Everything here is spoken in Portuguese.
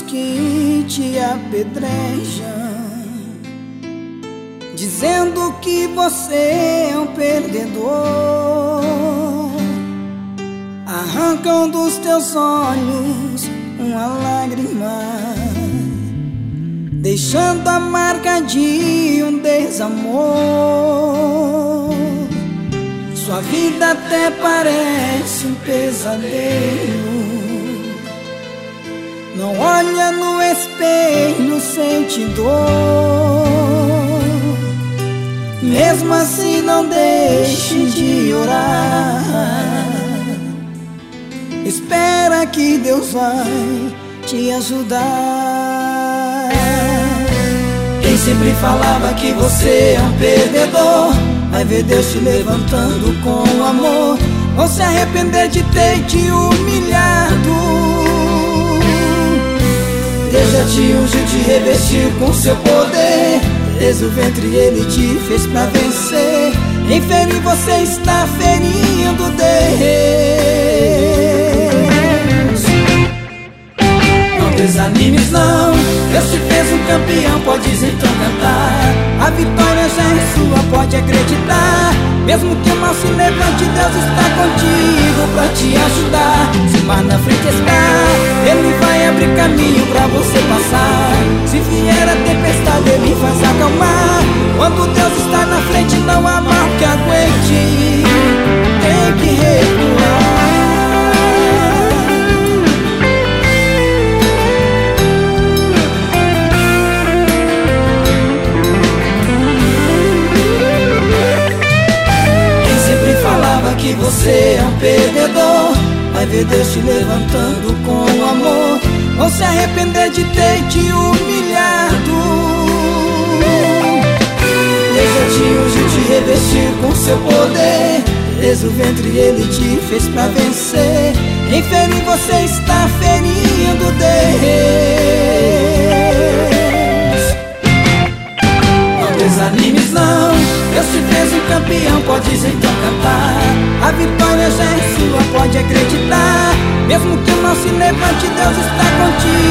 que te apedrejam, dizendo que você é um perdedor. Arrancam dos teus olhos uma lágrima, deixando a marca de um desamor. Sua vida até parece um pesadelo. Não olha no espelho, sente dor. Mesmo assim não deixe de orar. Espera que Deus vai te ajudar. Quem sempre falava que você é um perdedor vai ver Deus te levantando com amor. Vão se arrepender de ter te humilhado. Deus já te ungiu, te revestiu com seu poder. Desde o ventre Ele te fez pra vencer. Em ferir você está ferindo Deus. Não desanimes não, Deus te fez um campeão, podes então cantar. A vitória já é sua, pode acreditar. Mesmo que o mal se levante, Deus está contigo pra te ajudar. Se o mar na frente está, Ele vai abrir caminho pra você passar. Se vier a tempestade, Ele faz acalmar. Quando Deus está na frente, não há mal que aguente. Tem que recuar. Que você é um perdedor vai ver Deus te levantando com amor. Vão se arrepender de ter te humilhado. Deus já te ungiu, te revestiu com seu poder. Desde o ventre Ele te fez pra vencer. Em ferir você está ferindo Deus. Não desanimes não, Deus te fez um campeão, podes então cantar. A vitória já é sua, pode acreditar. Mesmo que o mal se levante, Deus está contigo